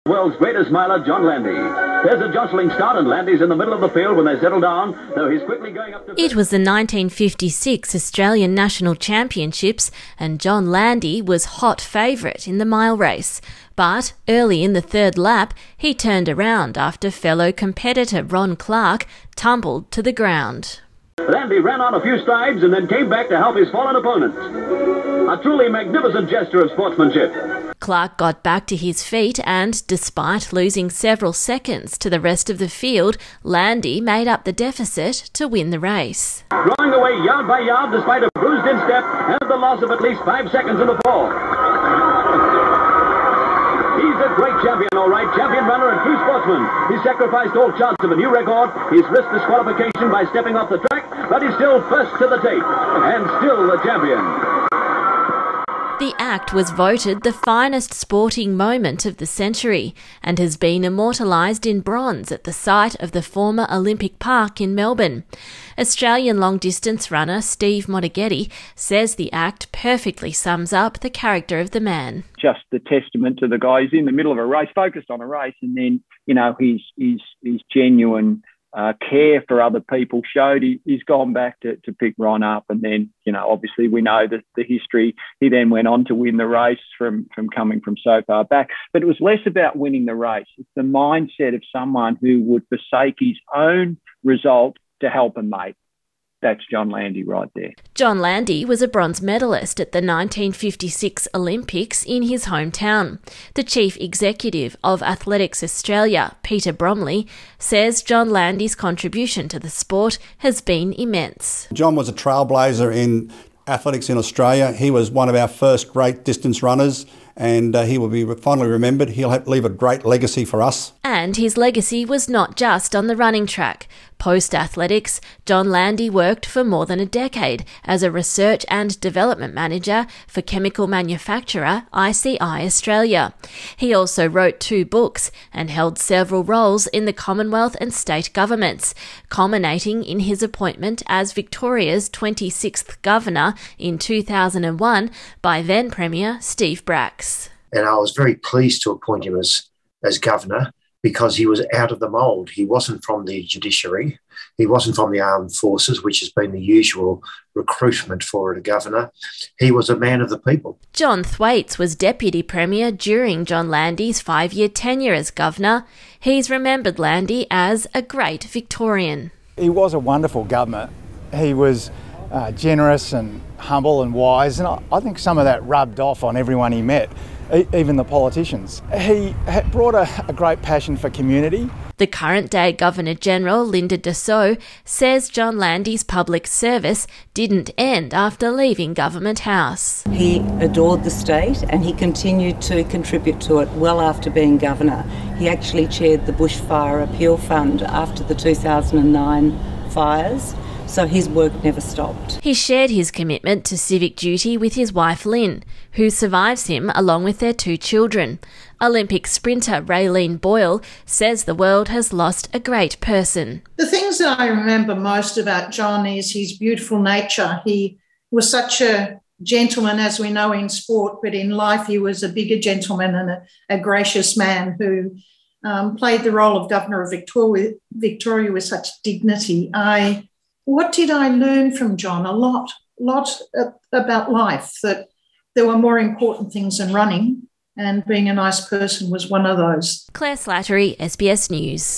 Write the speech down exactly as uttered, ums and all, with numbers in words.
World's greatest miler, John Landy. There's a jostling start and Landy's in the middle of the field when they settle down, though he's quickly going up to... It was the nineteen fifty-six Australian National Championships and John Landy was hot favourite in the mile race. But early in the third lap, he turned around after fellow competitor Ron Clark tumbled to the ground. Landy ran on a few strides and then came back to help his fallen opponent. A truly magnificent gesture of sportsmanship. Clark got back to his feet and, despite losing several seconds to the rest of the field, Landy made up the deficit to win the race. Drawing away yard by yard despite a bruised-in step and the loss of at least five seconds in the fall. He's a great champion, all right, champion runner and true sportsman. He sacrificed all chance of a new record. He's risked disqualification by stepping off the track, but he's still first to the tape and still the champion. The act was voted the finest sporting moment of the century and has been immortalised in bronze at the site of the former Olympic Park in Melbourne. Australian long-distance runner Steve Moneghetti says the act perfectly sums up the character of the man. Just the testament to the guy. He's in the middle of a race, focused on a race, and then, you know, his, his, his genuine Uh, care for other people showed. He, he's gone back to, to pick Ron up, and then, you know, obviously we know that the history. He then went on to win the race from, from coming from so far back. But it was less about winning the race. It's the mindset of someone who would forsake his own result to help a mate. That's John Landy right there. John Landy was a bronze medalist at the nineteen fifty-six Olympics in his hometown. The chief executive of Athletics Australia, Peter Bromley, says John Landy's contribution to the sport has been immense. John was a trailblazer in athletics in Australia. He was one of our first great distance runners, and uh, he will be fondly remembered. He'll have, leave a great legacy for us. And his legacy was not just on the running track. Post-athletics, John Landy worked for more than a decade as a research and development manager for chemical manufacturer I C I Australia. He also wrote two books and held several roles in the Commonwealth and state governments, culminating in his appointment as Victoria's twenty-sixth Governor in two thousand one by then Premier Steve Bracks. And I was very pleased to appoint him as, as Governor, because he was out of the mould. He wasn't from the judiciary. He wasn't from the armed forces, which has been the usual recruitment for a governor. He was a man of the people. John Thwaites was Deputy Premier during John Landy's five-year tenure as Governor. He's remembered Landy as a great Victorian. He was a wonderful governor. He was uh, generous and humble and wise, and I, I think some of that rubbed off on everyone he met. Even the politicians. He brought a, a great passion for community. The current-day Governor-General, Linda Dessau, says John Landy's public service didn't end after leaving Government House. He adored the state and he continued to contribute to it well after being Governor. He actually chaired the Bushfire Appeal Fund after the two thousand nine fires. So his work never stopped. He shared his commitment to civic duty with his wife Lynn, who survives him along with their two children. Olympic sprinter Raylene Boyle says the world has lost a great person. The things that I remember most about John is his beautiful nature. He was such a gentleman, as we know in sport, but in life he was a bigger gentleman and a, a gracious man who um, played the role of Governor of Victoria, Victoria with such dignity. I What did I learn from John? A lot, lot about life, that there were more important things than running, and being a nice person was one of those. Claire Slattery, S B S News.